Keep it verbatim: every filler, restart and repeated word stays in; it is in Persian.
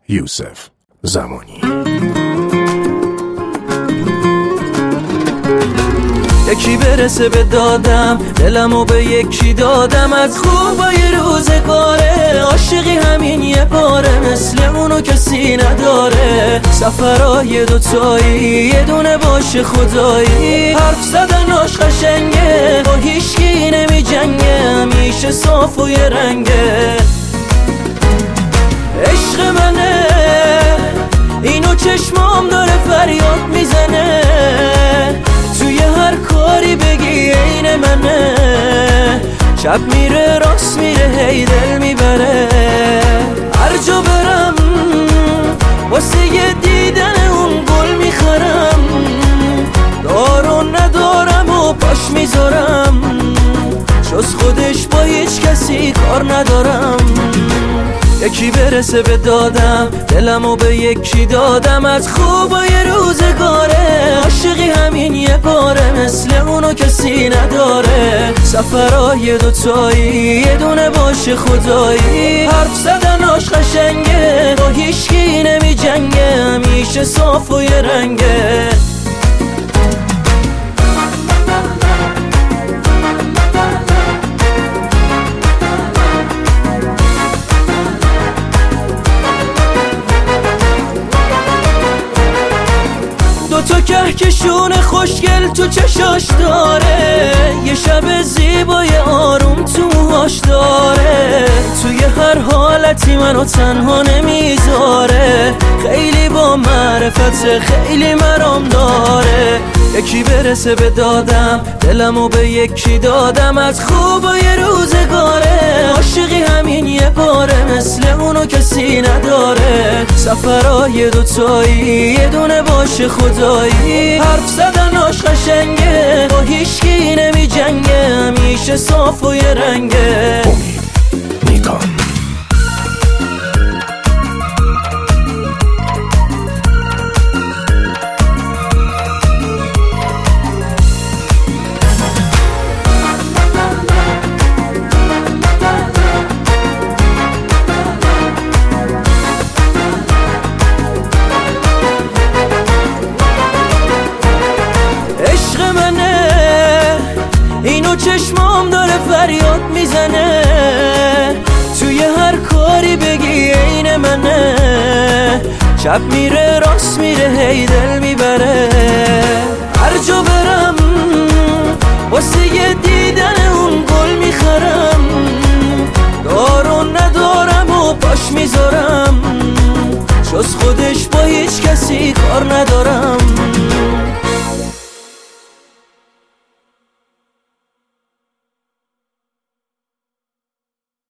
یوسف زمانی. یکی برسه به دادم، دلمو به یکی دادم، از خوبای روزگاره. عاشقی همین یه باره، مثل اونو کسی نداره. سفرهای دوتایی یه دونه باشه خدایی. حرف زدناش قشنگه، با هیچکی نمی جنگه، همیشه صاف و یه رنگه. عشق منه اینو چشمام داره فریاد میزنه. توی هر کاری بگی عین منه. شب میره راست میره هی دل میبره. هر جا برم واسه یه دیدن اون گل میخرم. دارو ندارم و پاش میذارم، جز خودش با هیچ کسی کار ندارم. یکی برسه به دادم، دلمو به یکی دادم، از خوبای روزگاره. عاشقی همین یه باره، مثل اونو کسی نداره. سفرهای دوتایی یه دونه باشه خدایی. حرف زدناش قشنگه، با هیچکی نمی جنگه، همیشه صاف و یه رنگه. تو کهکشون خوشگل تو چشاش داره. یه شب زیبای آروم تو موهاش داره. توی هر حالتی منو تنها نمیذاره. خیلی با معرفت خیلی مرام داره. یکی برسه به دادم، دلمو به یکی دادم، از خوبای روزگاره. عاشقی همین یه باره، مثل اونو کسی نداره. سفرهای دوتایی یه دونه باشه خدایی. حرف زدناش قشنگه، با هیچکی نمی جنگه، همیشه صاف و یه رنگه. امید نیکان. اینو چشمام داره فریاد میزنه. توی هر کاری بگی عین منه. شب میره راست میره هی دل میبره. هر جا برم واسه یه دیدن اون گل میخرم. دارو ندارم و پاش میذارم، جز خودش با هیچ کسی کار ندارم.